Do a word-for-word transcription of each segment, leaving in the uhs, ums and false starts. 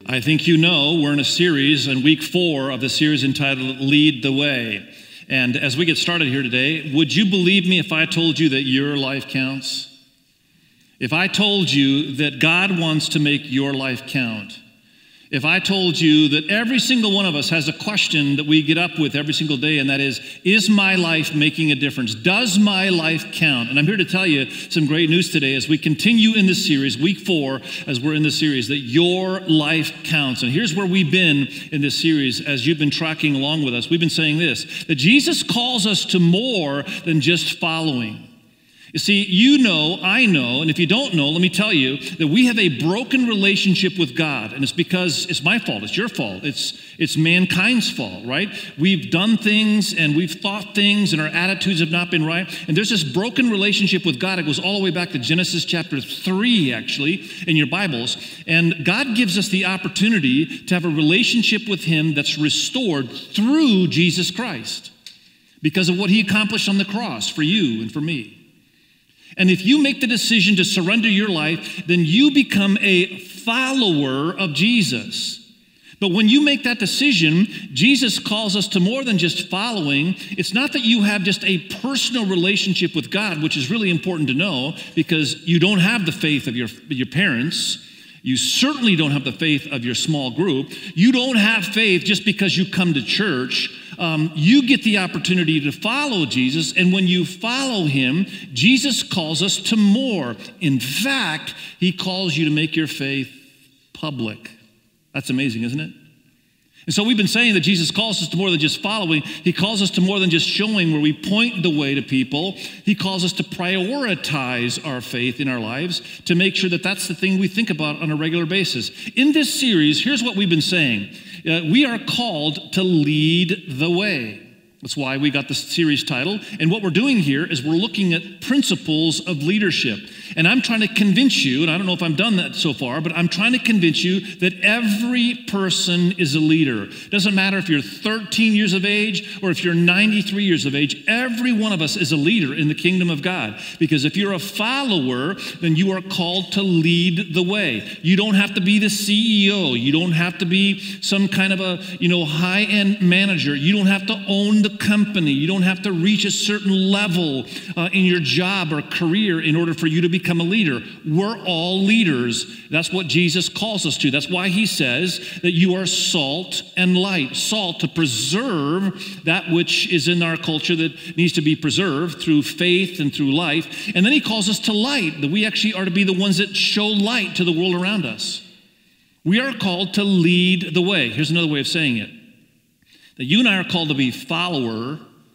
I think you know we're in a series in week four of the series entitled Lead the Way. And as we get started here today, would you believe me if I told you that your life counts? If I told you that God wants to make your life count? If I told you that every single one of us has a question that we get up with every single day, and that is, is my life making a difference? Does my life count? And I'm here to tell you some great news today as we continue in this series, week four, as we're in this series, that your life counts. And here's where we've been in this series as you've been tracking along with us. We've been saying this, that Jesus calls us to more than just following. You see, you know, I know, and if you don't know, let me tell you that we have a broken relationship with God, and it's because it's my fault, it's your fault, it's it's mankind's fault, right? We've done things and we've thought things and our attitudes have not been right, and there's this broken relationship with God. It goes all the way back to Genesis chapter three, actually, in your Bibles, and God gives us the opportunity to have a relationship with Him that's restored through Jesus Christ because of what He accomplished on the cross for you and for me. And if you make the decision to surrender your life, then you become a follower of Jesus. But when you make that decision, Jesus calls us to more than just following. It's not that you have just a personal relationship with God, which is really important to know, because you don't have the faith of your, your parents. You certainly don't have the faith of your small group. You don't have faith just because you come to church. Um, you get the opportunity to follow Jesus, and when you follow Him, Jesus calls us to more. In fact, He calls you to make your faith public. That's amazing, isn't it? And so we've been saying that Jesus calls us to more than just following. He calls us to more than just showing, where we point the way to people. He calls us to prioritize our faith in our lives, to make sure that that's the thing we think about on a regular basis. In this series, here's what we've been saying. Uh, we are called to lead the way. That's why we got this series title. And what we're doing here is we're looking at principles of leadership. And I'm trying to convince you, and I don't know if I've done that so far, but I'm trying to convince you that every person is a leader. It doesn't matter if you're thirteen years of age or if you're ninety-three years of age, every one of us is a leader in the kingdom of God. Because if you're a follower, then you are called to lead the way. You don't have to be the C E O. You don't have to be some kind of a, you know, high-end manager. You don't have to own the company. You don't have to reach a certain level uh, in your job or career in order for you to become a leader. We're all leaders. That's what Jesus calls us to. That's why He says that you are salt and light. Salt to preserve that which is in our culture that needs to be preserved through faith and through life. And then He calls us to light, that we actually are to be the ones that show light to the world around us. We are called to lead the way. Here's another way of saying it. That you and I are called to be follower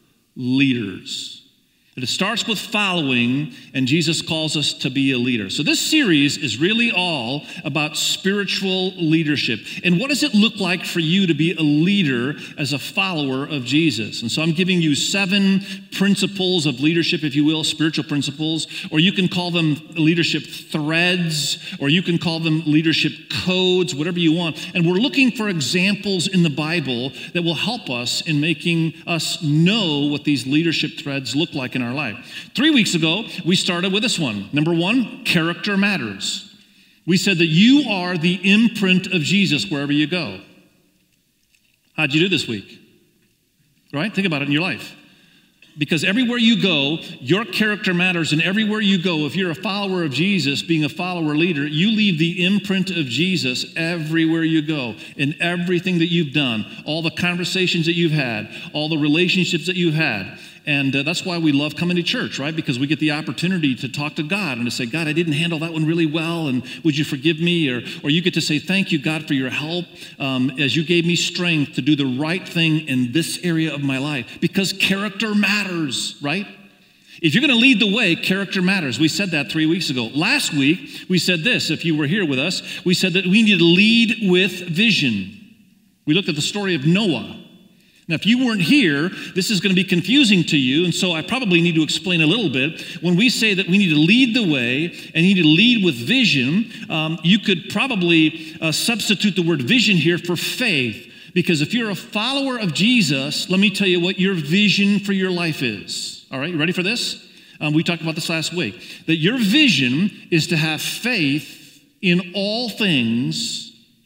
leaders. That it starts with following, and Jesus calls us to be a leader. So this series is really all about spiritual leadership. And what does it look like for you to be a leader as a follower of Jesus? And so I'm giving you seven principles of leadership, if you will, spiritual principles, or you can call them leadership threads, or you can call them leadership codes, whatever you want. And we're looking for examples in the Bible that will help us in making us know what these leadership threads look like in our life. Three weeks ago, we started with this one. Number one, character matters. We said that you are the imprint of Jesus wherever you go. How'd you do this week? Right? Think about it in your life. Because everywhere you go, your character matters, and everywhere you go, if you're a follower of Jesus, being a follower leader, you leave the imprint of Jesus everywhere you go, in everything that you've done, all the conversations that you've had, all the relationships that you've had. And uh, that's why we love coming to church, right? Because we get the opportunity to talk to God and to say, God, I didn't handle that one really well, and would you forgive me? Or, or you get to say, thank you, God, for your help um, as you gave me strength to do the right thing in this area of my life. Because character matters, right? If you're going to lead the way, character matters. We said that three weeks ago. Last week, we said this, if you were here with us, we said that we need to lead with vision. We looked at the story of Noah. Now, if you weren't here, this is going to be confusing to you, and so I probably need to explain a little bit. When we say that we need to lead the way and need to lead with vision, um, you could probably uh, substitute the word vision here for faith, because if you're a follower of Jesus, let me tell you what your vision for your life is. All right, you ready for this? Um, we talked about this last week, that your vision is to have faith in all things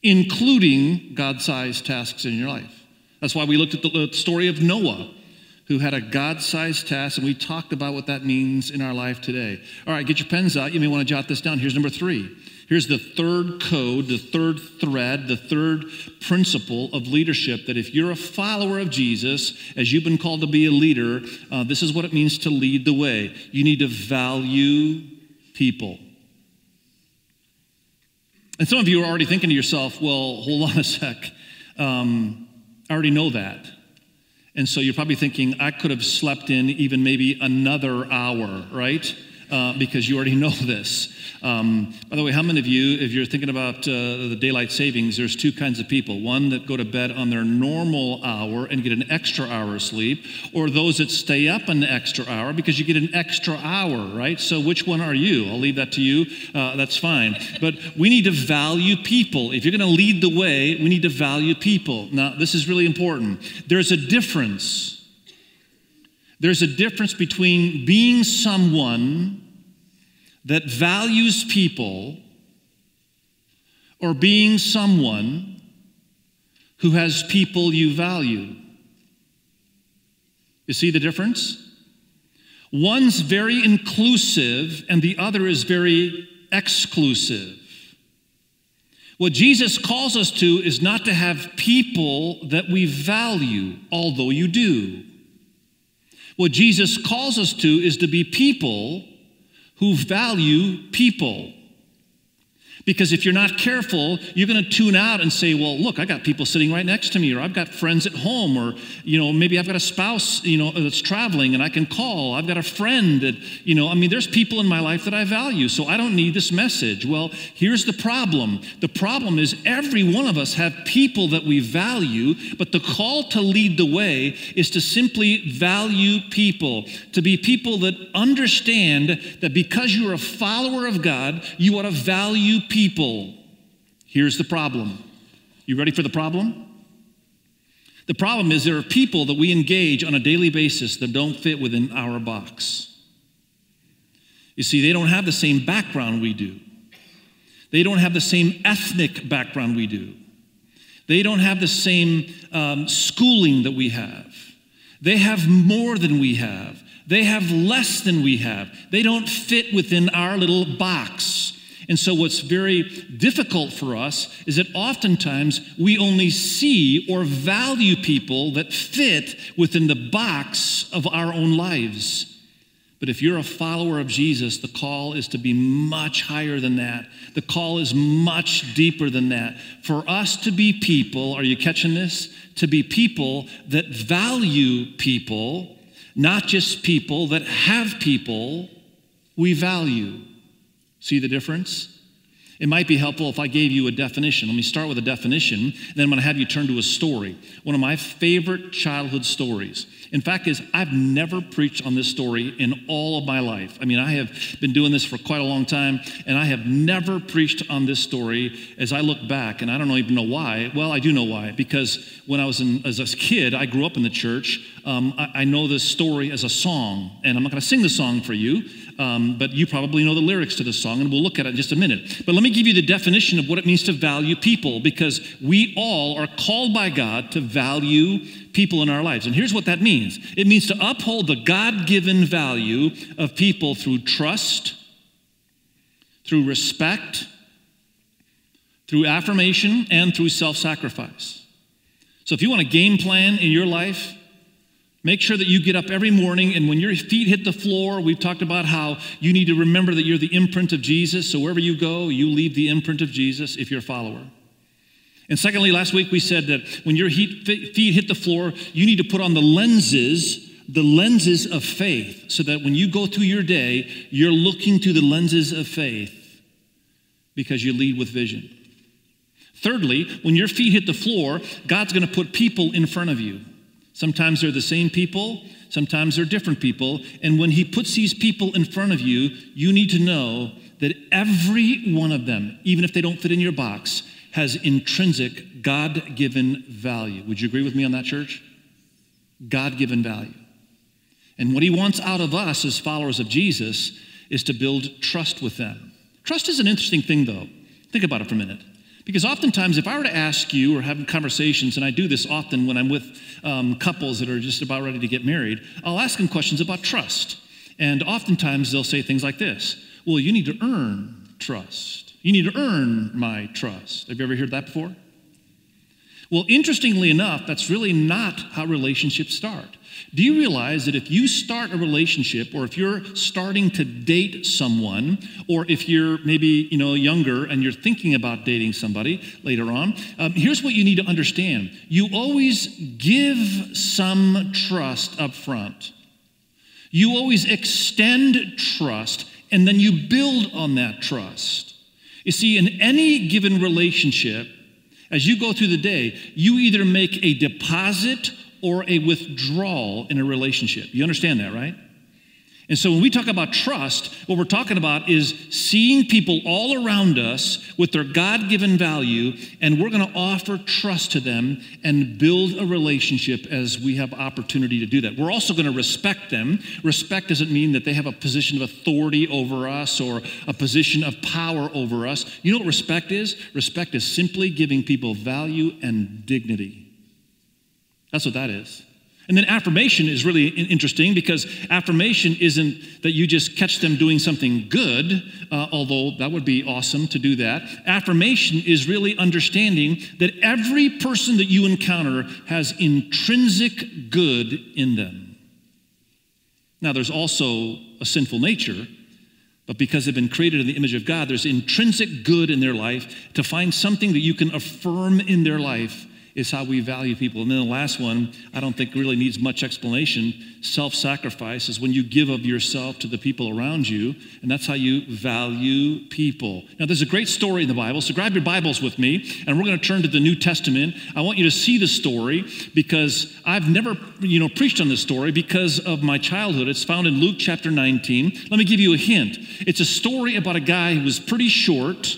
including God-sized tasks in your life. That's why we looked at the story of Noah, who had a God-sized task, and we talked about what that means in our life today. All right, get your pens out. You may want to jot this down. Here's number three. Here's the third code, the third thread, the third principle of leadership, that if you're a follower of Jesus, as you've been called to be a leader, uh, this is what it means to lead the way. You need to value people. And some of you are already thinking to yourself, well, hold on a sec. Um, I already know that. And so you're probably thinking, I could have slept in even maybe another hour, right? Uh, because you already know this. Um, by the way, how many of you, if you're thinking about uh, the daylight savings, there's two kinds of people. One that go to bed on their normal hour and get an extra hour of sleep, or those that stay up an extra hour because you get an extra hour, right? So which one are you? I'll leave that to you. Uh, that's fine. But we need to value people. If you're going to lead the way, we need to value people. Now, this is really important. There's a difference. There's a difference between being someone that values people or being someone who has people you value. You see the difference? One's very inclusive and the other is very exclusive. What Jesus calls us to is not to have people that we value, although you do. What Jesus calls us to is to be people who value people. Because if you're not careful, you're going to tune out and say, well, look, I got people sitting right next to me, or I've got friends at home, or, you know, maybe I've got a spouse, you know, that's traveling and I can call. I've got a friend that, you know, I mean, there's people in my life that I value, so I don't need this message. Well, here's the problem. The problem is every one of us have people that we value, but the call to lead the way is to simply value people, to be people that understand that because you're a follower of God, you ought to value people. People. Here's the problem. You ready for the problem? The problem is there are people that we engage on a daily basis that don't fit within our box. You see, they don't have the same background we do. They don't have the same ethnic background we do. They don't have the same um, schooling that we have. They have more than we have. They have less than we have. They don't fit within our little box. And so what's very difficult for us is that oftentimes we only see or value people that fit within the box of our own lives. But if you're a follower of Jesus, the call is to be much higher than that. The call is much deeper than that. For us to be people, are you catching this? To be people that value people, not just people that have people we value. See the difference? It might be helpful if I gave you a definition. Let me start with a definition, then I'm going to have you turn to a story. One of my favorite childhood stories. In fact, is I've never preached on this story in all of my life. I mean, I have been doing this for quite a long time, and I have never preached on this story as I look back, and I don't even know why. Well, I do know why, because when I was in, as a kid, I grew up in the church. Um, I, I know this story as a song, and I'm not going to sing the song for you, um, but you probably know the lyrics to the song, and we'll look at it in just a minute. But let me give you the definition of what it means to value people, because we all are called by God to value people in our lives. And here's what that means. It means to uphold the God-given value of people through trust, through respect, through affirmation, and through self-sacrifice. So if you want a game plan in your life, make sure that you get up every morning, and when your feet hit the floor, we've talked about how you need to remember that you're the imprint of Jesus. So wherever you go, you leave the imprint of Jesus if you're a follower. And secondly, last week we said that when your feet hit the floor, you need to put on the lenses, the lenses of faith, so that when you go through your day, you're looking through the lenses of faith because you lead with vision. Thirdly, when your feet hit the floor, God's going to put people in front of you. Sometimes they're the same people, sometimes they're different people, and when he puts these people in front of you, you need to know that every one of them, even if they don't fit in your box, has intrinsic God-given value. Would you agree with me on that, church? God-given value. And what he wants out of us as followers of Jesus is to build trust with them. Trust is an interesting thing, though. Think about it for a minute. Because oftentimes, if I were to ask you or have conversations, and I do this often when I'm with um, couples that are just about ready to get married, I'll ask them questions about trust. And oftentimes, they'll say things like this: well, you need to earn trust. You need to earn my trust. Have you ever heard that before? Well, interestingly enough, that's really not how relationships start. Do you realize that if you start a relationship, or if you're starting to date someone, or if you're maybe, you know, younger and you're thinking about dating somebody later on, um, here's what you need to understand. You always give some trust up front. You always extend trust, and then you build on that trust. You see, in any given relationship, as you go through the day, you either make a deposit or a withdrawal in a relationship. You understand that, right? And so when we talk about trust, what we're talking about is seeing people all around us with their God-given value, and we're going to offer trust to them and build a relationship as we have opportunity to do that. We're also going to respect them. Respect doesn't mean that they have a position of authority over us or a position of power over us. You know what respect is? Respect is simply giving people value and dignity. That's what that is. And then affirmation is really interesting, because affirmation isn't that you just catch them doing something good, uh, although that would be awesome to do that. Affirmation is really understanding that every person that you encounter has intrinsic good in them. Now, there's also a sinful nature, but because they've been created in the image of God, there's intrinsic good in their life. To find something that you can affirm in their life is how we value people. And then the last one, I don't think really needs much explanation. Self-sacrifice is when you give of yourself to the people around you, and that's how you value people. Now, there's a great story in the Bible, so grab your Bibles with me, and we're going to turn to the New Testament. I want you to see the story, because I've never, you know, preached on this story because of my childhood. It's found in Luke chapter nineteen. Let me give you a hint. It's a story about a guy who was pretty short,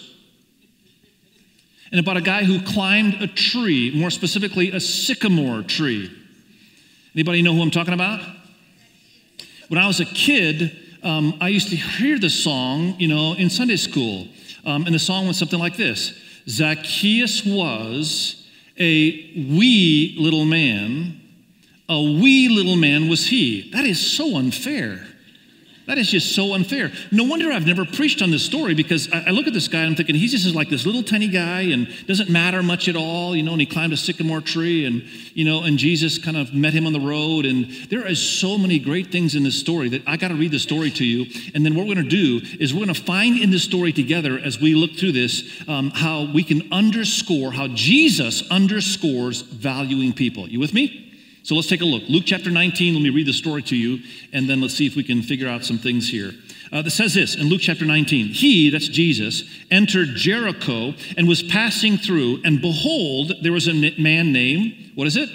and about a guy who climbed a tree, more specifically a sycamore tree. Anybody know who I'm talking about? When I was a kid, um, I used to hear the song, you know, in Sunday school. Um, and the song went something like this: Zacchaeus was a wee little man, a wee little man was he. That is so unfair. That is just so unfair. No wonder I've never preached on this story, because I, I look at this guy and I'm thinking he's just like this little tiny guy and doesn't matter much at all, you know, and he climbed a sycamore tree and, you know, and Jesus kind of met him on the road. And there is so many great things in this story that I got to read the story to you. And then what we're going to do is we're going to find in this story together, as we look through this, um, how we can underscore, how Jesus underscores valuing people. You with me? So let's take a look. Luke chapter nineteen, let me read the story to you, and then let's see if we can figure out some things here. Uh, it says this in Luke chapter nineteen: He, that's Jesus, entered Jericho and was passing through, and behold, there was a man named, what is it?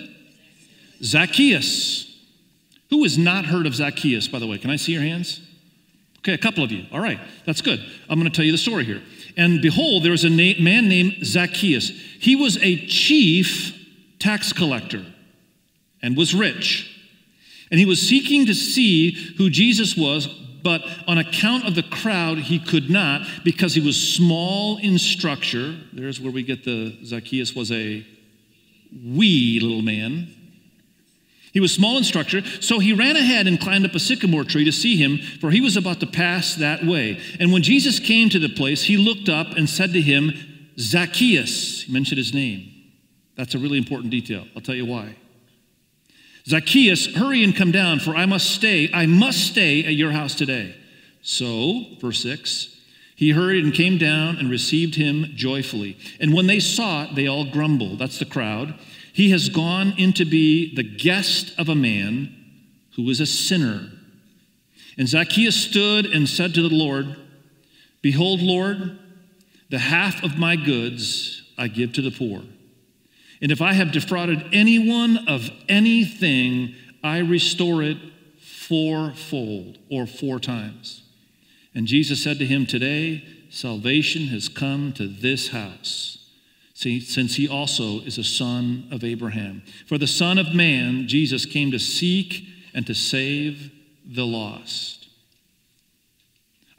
Zacchaeus. Who has not heard of Zacchaeus, by the way? Can I see your hands? Okay, a couple of you. All right, that's good. I'm going to tell you the story here. And behold, there was a na- man named Zacchaeus. He was a chief tax collector and was rich. And he was seeking to see who Jesus was, but on account of the crowd, he could not, because he was small in structure. There's where we get the Zacchaeus was a wee little man. He was small in structure, so he ran ahead and climbed up a sycamore tree to see him, for he was about to pass that way. And when Jesus came to the place, he looked up and said to him, Zacchaeus. He mentioned his name. That's a really important detail. I'll tell you why. Zacchaeus, hurry and come down, for I must stay, I must stay at your house today. So, verse six, he hurried and came down and received him joyfully. And when they saw it, they all grumbled. That's the crowd. He has gone in to be the guest of a man who is a sinner. And Zacchaeus stood and said to the Lord, Behold, Lord, the half of my goods I give to the poor. And if I have defrauded anyone of anything, I restore it fourfold, or four times. And Jesus said to him, Today salvation has come to this house, since he also is a son of Abraham. For the Son of Man, Jesus, came to seek and to save the lost.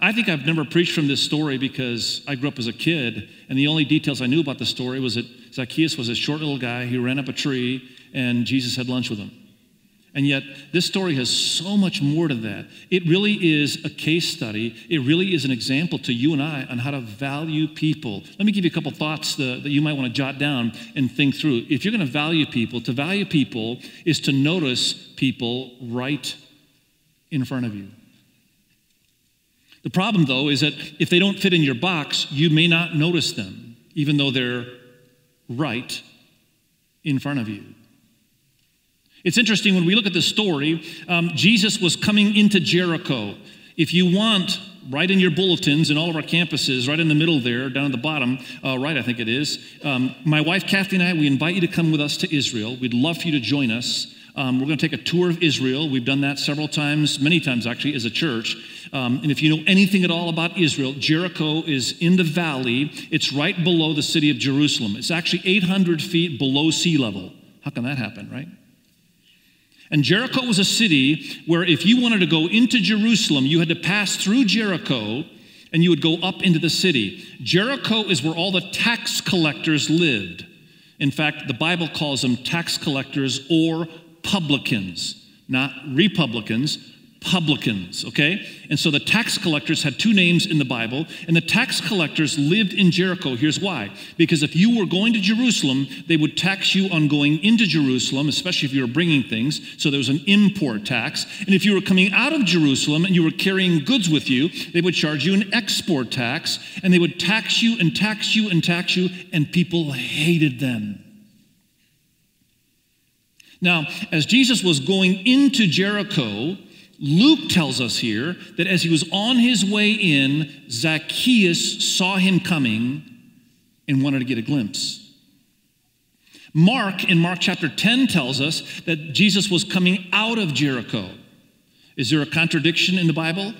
I think I've never preached from this story because I grew up as a kid, and the only details I knew about the story was that Zacchaeus was a short little guy who ran up a tree, and Jesus had lunch with him. And yet, this story has so much more to that. It really is a case study. It really is an example to you and I on how to value people. Let me give you a couple thoughts that, that you might want to jot down and think through. If you're going to value people, to value people is to notice people right in front of you. The problem, though, is that if they don't fit in your box, you may not notice them, even though they're right in front of you. It's interesting, when we look at this story, um, Jesus was coming into Jericho. If you want, right in your bulletins in all of our campuses, right in the middle there, down at the bottom, uh, right I think it is, um, my wife Kathy and I, we invite you to come with us to Israel. We'd love for you to join us. Um, we're going to take a tour of Israel. We've done that several times, many times actually, as a church. Um, and if you know anything at all about Israel, Jericho is in the valley. It's right below the city of Jerusalem. It's actually eight hundred feet below sea level. How can that happen, right? And Jericho was a city where if you wanted to go into Jerusalem, you had to pass through Jericho and you would go up into the city. Jericho is where all the tax collectors lived. In fact, the Bible calls them tax collectors or publicans, not republicans, publicans, okay? And so the tax collectors had two names in the Bible, and the tax collectors lived in Jericho. Here's why. Because if you were going to Jerusalem, they would tax you on going into Jerusalem, especially if you were bringing things. So there was an import tax. And if you were coming out of Jerusalem and you were carrying goods with you, they would charge you an export tax, and they would tax you and tax you and tax you, and people hated them. Now, as Jesus was going into Jericho, Luke tells us here that as he was on his way in, Zacchaeus saw him coming and wanted to get a glimpse. Mark, in Mark chapter ten, tells us that Jesus was coming out of Jericho. Is there a contradiction in the Bible?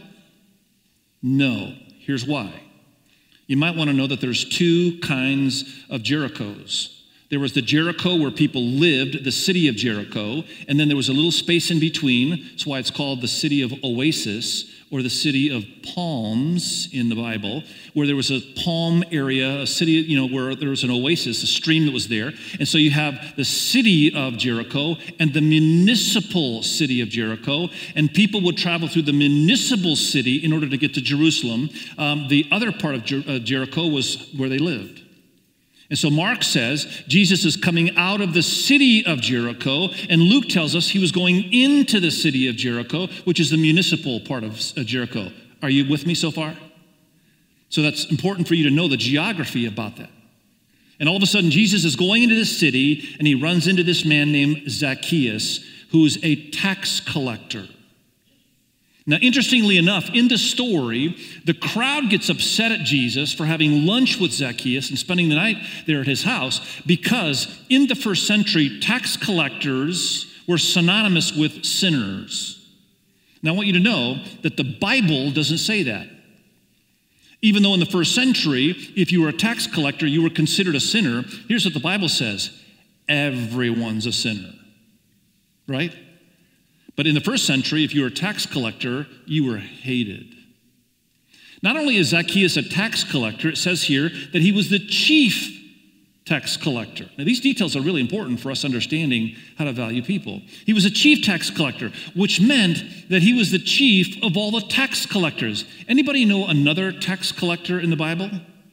No. Here's why. You might want to know that there's two kinds of Jerichos. There was the Jericho where people lived, the city of Jericho, and then there was a little space in between. That's why it's called the city of Oasis, or the city of palms in the Bible, where there was a palm area, a city, you know, where there was an oasis, a stream that was there. And so you have the city of Jericho and the municipal city of Jericho, and people would travel through the municipal city in order to get to Jerusalem. Um, the other part of Jer- uh, Jericho was where they lived. And so Mark says Jesus is coming out of the city of Jericho, and Luke tells us he was going into the city of Jericho, which is the municipal part of Jericho. Are you with me so far? So that's important for you to know the geography about that. And all of a sudden, Jesus is going into the city, and he runs into this man named Zacchaeus, who's a tax collector. Now, interestingly enough, in the story, the crowd gets upset at Jesus for having lunch with Zacchaeus and spending the night there at his house, because in the first century, tax collectors were synonymous with sinners. Now, I want you to know that the Bible doesn't say that. Even though in the first century, if you were a tax collector, you were considered a sinner, here's what the Bible says: everyone's a sinner, right? But in the first century, if you were a tax collector, you were hated. Not only is Zacchaeus a tax collector, it says here that he was the chief tax collector. Now, these details are really important for us understanding how to value people. He was a chief tax collector, which meant that he was the chief of all the tax collectors. Anybody know another tax collector in the Bible?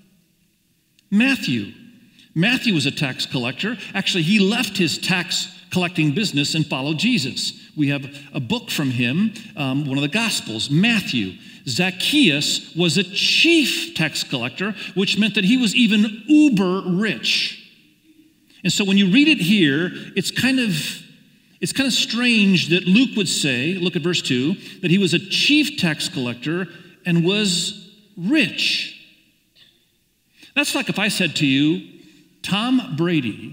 Matthew. Matthew was a tax collector. Actually, he left his tax collecting business and followed Jesus. We have a book from him, um, one of the Gospels, Matthew. Zacchaeus was a chief tax collector, which meant that he was even uber rich. And so when you read it here, it's kind of it's kind of strange that Luke would say, look at verse two, that he was a chief tax collector and was rich. That's like if I said to you, Tom Brady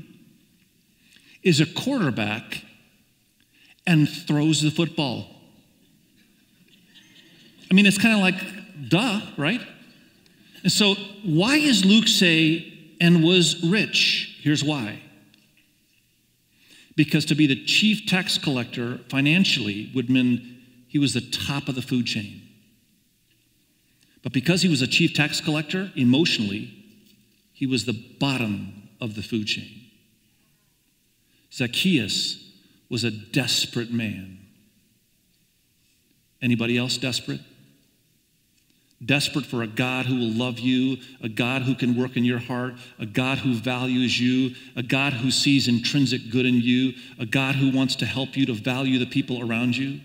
is a quarterback and throws the football. I mean, it's kind of like, duh, right? And so why does Luke say, and was rich? Here's why. Because to be the chief tax collector financially would mean he was the top of the food chain. But because he was a chief tax collector, emotionally, he was the bottom of the food chain. Zacchaeus was a desperate man. Anybody else desperate? Desperate for a God who will love you, a God who can work in your heart, a God who values you, a God who sees intrinsic good in you, a God who wants to help you to value the people around you.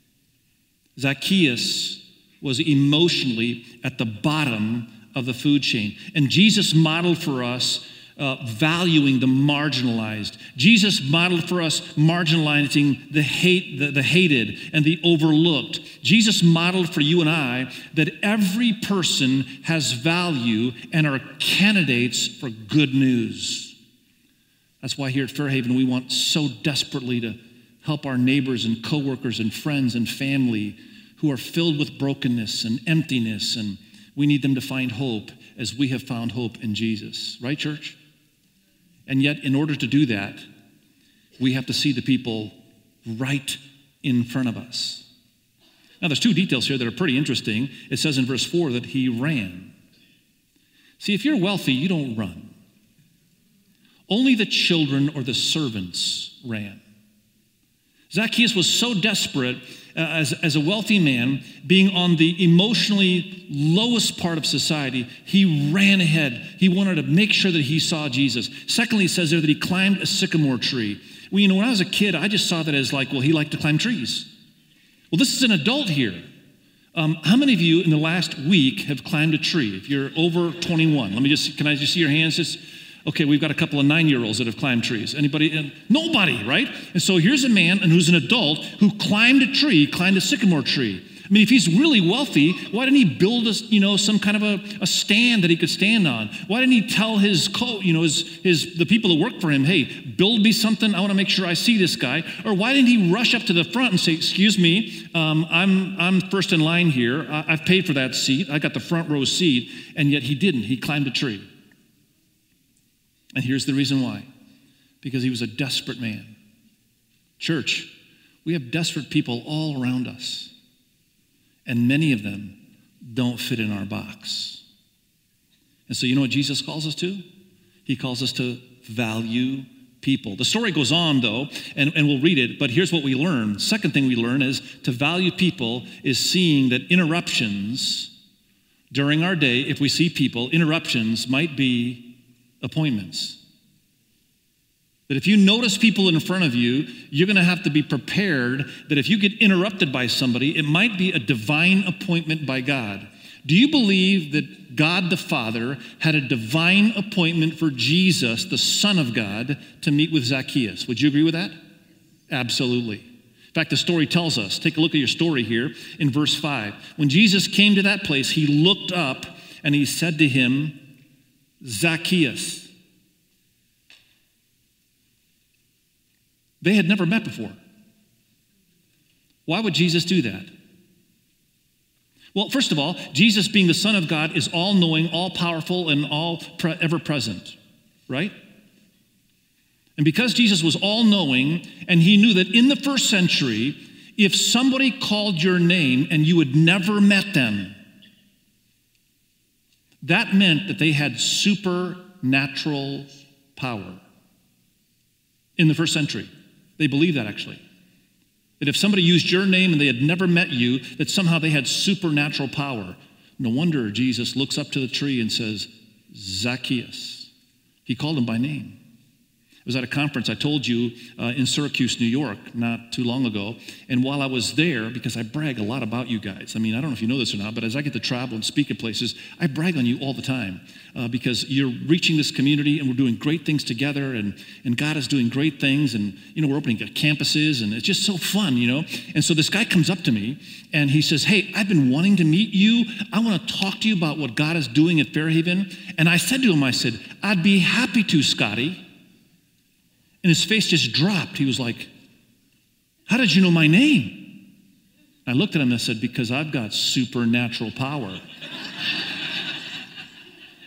Zacchaeus was emotionally at the bottom of the food chain. And Jesus modeled for us uh, valuing the marginalized. Jesus modeled for us marginalizing the hate, the, the hated and the overlooked. Jesus modeled for you and I that every person has value and are candidates for good news. That's why here at Fairhaven we want so desperately to help our neighbors and coworkers and friends and family who are filled with brokenness and emptiness, and we need them to find hope as we have found hope in Jesus. Right, church? And yet, in order to do that, we have to see the people right in front of us. Now, there's two details here that are pretty interesting. It says in verse four that he ran. See, if you're wealthy, you don't run. Only the children or the servants ran. Zacchaeus was so desperate uh, as, as a wealthy man, being on the emotionally lowest part of society, he ran ahead. He wanted to make sure that he saw Jesus. Secondly, it says there that he climbed a sycamore tree. Well, you know, when I was a kid, I just saw that as like, well, he liked to climb trees. Well, this is an adult here. Um, how many of you in the last week have climbed a tree? If you're over twenty-one, let me just, can I just see your hands? Just, okay, we've got a couple of nine-year-olds that have climbed trees. Anybody? Nobody, right? And so here's a man and who's an adult who climbed a tree, climbed a sycamore tree. I mean, if he's really wealthy, why didn't he build a, you know, some kind of a, a stand that he could stand on? Why didn't he tell his, co, you know, his, his the people that work for him, hey, build me something. I want to make sure I see this guy. Or why didn't he rush up to the front and say, excuse me, um, I'm I'm first in line here. I, I've paid for that seat. I got the front row seat. And yet he didn't. He climbed a tree. And here's the reason why. Because he was a desperate man. Church, we have desperate people all around us. And many of them don't fit in our box. And so you know what Jesus calls us to? He calls us to value people. The story goes on, though, and, and we'll read it, but here's what we learn. Second thing we learn is to value people is seeing that interruptions during our day, if we see people, interruptions might be appointments. That if you notice people in front of you, you're going to have to be prepared that if you get interrupted by somebody, it might be a divine appointment by God. Do you believe that God the Father had a divine appointment for Jesus, the Son of God, to meet with Zacchaeus? Would you agree with that? Absolutely. In fact, the story tells us, take a look at your story here in verse five. When Jesus came to that place, he looked up and he said to him, Zacchaeus. They had never met before. Why would Jesus do that? Well, first of all, Jesus being the Son of God is all-knowing, all-powerful, and all pre- ever-present, right? And because Jesus was all-knowing, and he knew that in the first century, if somebody called your name and you had never met them, that meant that they had supernatural power in the first century. They believed that, actually. That if somebody used your name and they had never met you, that somehow they had supernatural power. No wonder Jesus looks up to the tree and says, Zacchaeus. He called him by name. I was at a conference, I told you, uh, in Syracuse, New York, not too long ago. And while I was there, because I brag a lot about you guys. I mean, I don't know if you know this or not, but as I get to travel and speak at places, I brag on you all the time uh, because you're reaching this community and we're doing great things together, and, and God is doing great things. And, you know, we're opening campuses and it's just so fun, you know. And so this guy comes up to me and he says, hey, I've been wanting to meet you. I want to talk to you about what God is doing at Fairhaven. And I said to him, I said, I'd be happy to, Scotty. And his face just dropped. He was like, how did you know my name? I looked at him and I said, because I've got supernatural power.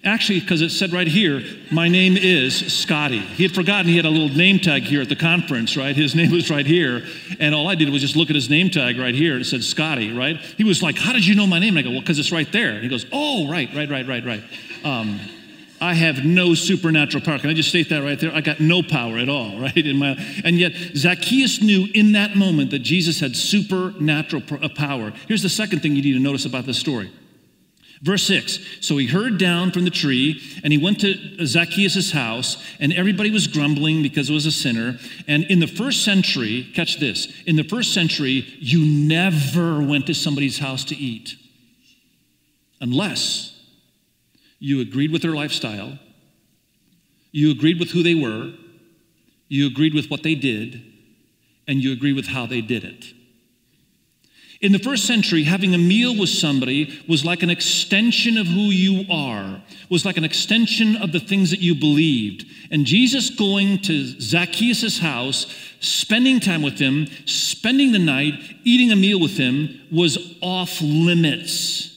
Actually, because it said right here, my name is Scotty. He had forgotten he had a little name tag here at the conference, right? His name was right here. And all I did was just look at his name tag right here. It said Scotty, right? He was like, how did you know my name? And I go, well, because it's right there. And he goes, oh, right, right, right, right, right. Um, I have no supernatural power. Can I just state that right there? I got no power at all, right? In my, and yet Zacchaeus knew in that moment that Jesus had supernatural power. Here's the second thing you need to notice about this story. Verse six, so he hurried down from the tree, and he went to Zacchaeus' house, and everybody was grumbling because it was a sinner. And in the first century, catch this, in the first century, you never went to somebody's house to eat unless you agreed with their lifestyle, you agreed with who they were, you agreed with what they did, and you agreed with how they did it. In the first century, having a meal with somebody was like an extension of who you are, was like an extension of the things that you believed. And Jesus going to Zacchaeus' house, spending time with him, spending the night, eating a meal with him was off limits.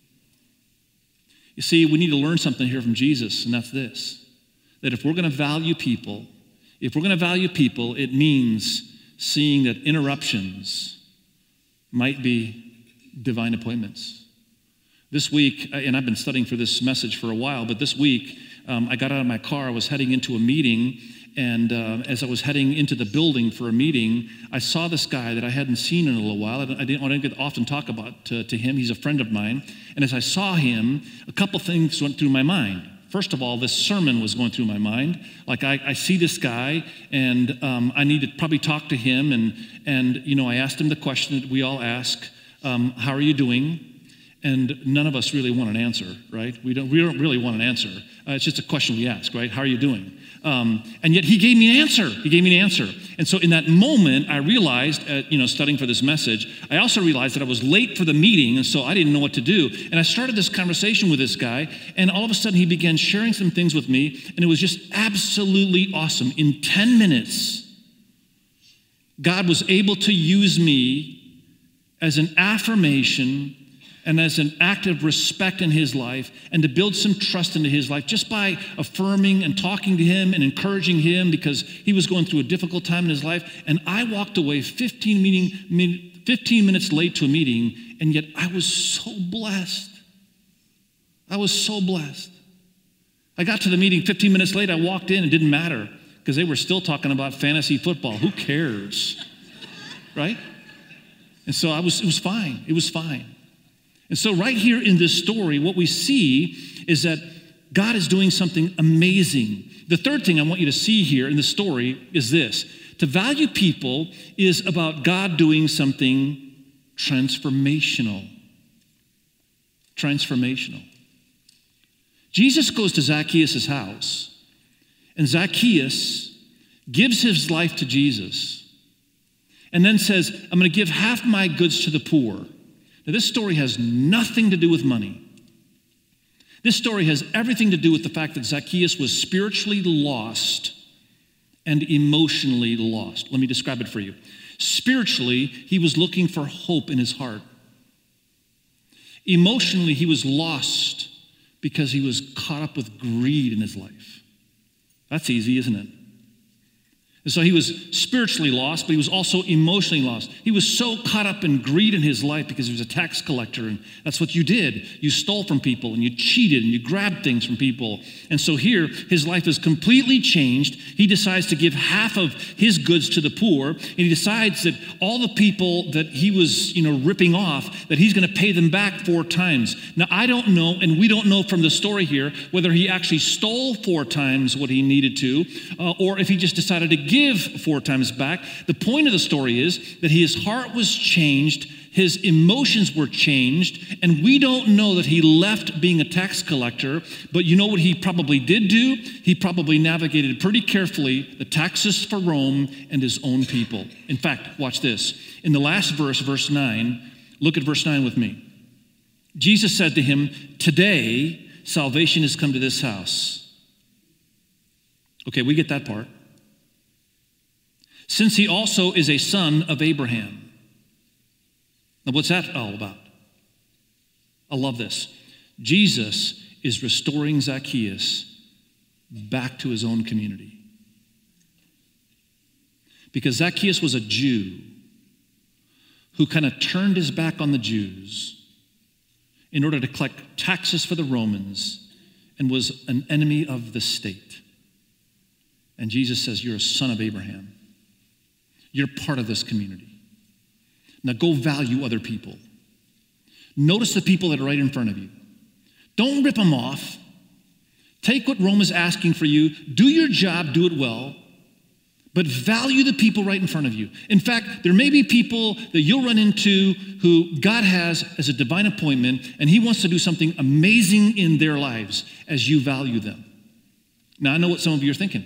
You see, we need to learn something here from Jesus, and that's this, that if we're going to value people, if we're going to value people, it means seeing that interruptions might be divine appointments. This week, and I've been studying for this message for a while, but this week um, I got out of my car, I was heading into a meeting, and uh, as I was heading into the building for a meeting, I saw this guy that I hadn't seen in a little while. I didn't, I didn't, I didn't get often talk about to, to him. He's a friend of mine, and as I saw him, a couple things went through my mind. First of all, this sermon was going through my mind. Like, I, I see this guy, and um, I need to probably talk to him. And, and, you know, I asked him the question that we all ask, um, how are you doing? And none of us really want an answer, right? We don't, we don't really want an answer. Uh, it's just a question we ask, right? How are you doing? Um, and yet he gave me an answer. He gave me an answer. And so in that moment, I realized, uh, you know, studying for this message, I also realized that I was late for the meeting, and so I didn't know what to do. And I started this conversation with this guy, and all of a sudden he began sharing some things with me, and it was just absolutely awesome. In ten minutes, God was able to use me as an affirmation and as an act of respect in his life, and to build some trust into his life just by affirming and talking to him and encouraging him because he was going through a difficult time in his life. And I walked away fifteen, meeting, fifteen minutes late to a meeting, and yet I was so blessed. I was so blessed. I got to the meeting fifteen minutes late. I walked in, it didn't matter because they were still talking about fantasy football. Who cares, right? And so I was. It was fine. It was fine. And so right here in this story, what we see is that God is doing something amazing. The third thing I want you to see here in the story is this. To value people is about God doing something transformational. Transformational. Jesus goes to Zacchaeus' house, and Zacchaeus gives his life to Jesus and then says, I'm going to give half my goods to the poor. Now, this story has nothing to do with money. This story has everything to do with the fact that Zacchaeus was spiritually lost and emotionally lost. Let me describe it for you. Spiritually, he was looking for hope in his heart. Emotionally, he was lost because he was caught up with greed in his life. That's easy, isn't it? And so he was spiritually lost, but he was also emotionally lost. He was so caught up in greed in his life because he was a tax collector, and that's what you did. You stole from people, and you cheated, and you grabbed things from people. And so here, his life is completely changed. He decides to give half of his goods to the poor, and he decides that all the people that he was, you know, ripping off, that he's going to pay them back four times. Now, I don't know, and we don't know from the story here, whether he actually stole four times what he needed to, uh, or if he just decided to give four times back. The point of the story is that his heart was changed, his emotions were changed, and we don't know that he left being a tax collector, but you know what he probably did do? He probably navigated pretty carefully the taxes for Rome and his own people. In fact, watch this. In the last verse, verse nine, look at verse nine with me. Jesus said to him, today salvation has come to this house. Okay, we get that part. Since he also is a son of Abraham. Now, what's that all about? I love this. Jesus is restoring Zacchaeus back to his own community. Because Zacchaeus was a Jew who kind of turned his back on the Jews in order to collect taxes for the Romans and was an enemy of the state. And Jesus says, you're a son of Abraham. You're part of this community. Now go value other people. Notice the people that are right in front of you. Don't rip them off. Take what Rome is asking for you. Do your job, do it well. But value the people right in front of you. In fact, there may be people that you'll run into who God has as a divine appointment, and he wants to do something amazing in their lives as you value them. Now, I know what some of you are thinking.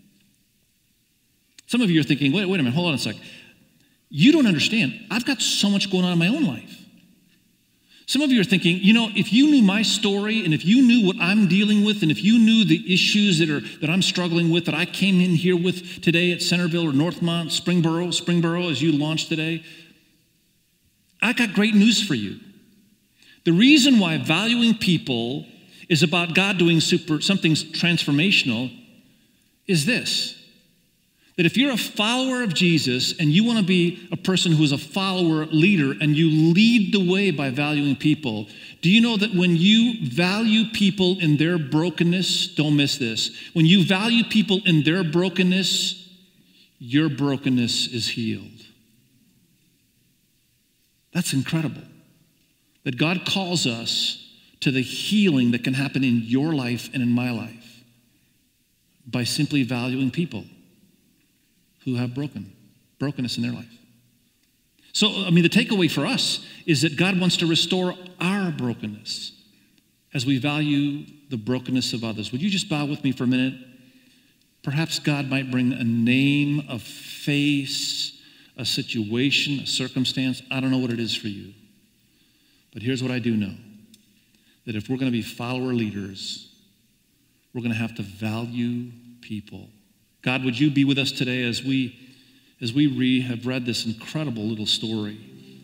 Some of you are thinking, wait, wait a minute, hold on a sec. You don't understand. I've got so much going on in my own life. Some of you are thinking, you know, if you knew my story and if you knew what I'm dealing with and if you knew the issues that are that I'm struggling with, that I came in here with today at Centerville or Northmont, Springboro, Springboro as you launched today, I got great news for you. The reason why valuing people is about God doing super something transformational is this. That if you're a follower of Jesus and you want to be a person who is a follower leader and you lead the way by valuing people, do you know that when you value people in their brokenness, don't miss this, when you value people in their brokenness, your brokenness is healed. That's incredible. That God calls us to the healing that can happen in your life and in my life by simply valuing people who have broken, brokenness in their life. So, I mean, the takeaway for us is that God wants to restore our brokenness as we value the brokenness of others. Would you just bow with me for a minute? Perhaps God might bring a name, a face, a situation, a circumstance. I don't know what it is for you. But here's what I do know. That if we're going to be follower leaders, we're going to have to value people. God, would you be with us today as we as we re, have read this incredible little story?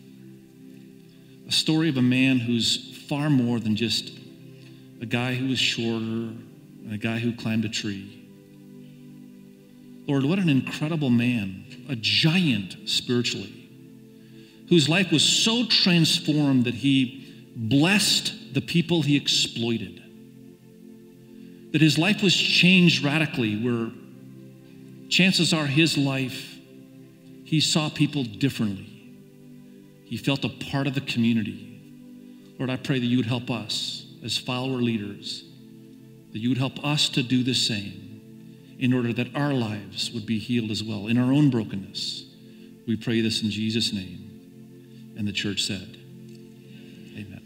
A story of a man who's far more than just a guy who was shorter and a guy who climbed a tree. Lord, what an incredible man, a giant spiritually, whose life was so transformed that he blessed the people he exploited. That his life was changed radically, where chances are his life, he saw people differently. He felt a part of the community. Lord, I pray that you would help us as follower leaders, that you would help us to do the same in order that our lives would be healed as well, in our own brokenness. We pray this in Jesus' name. And the church said, amen.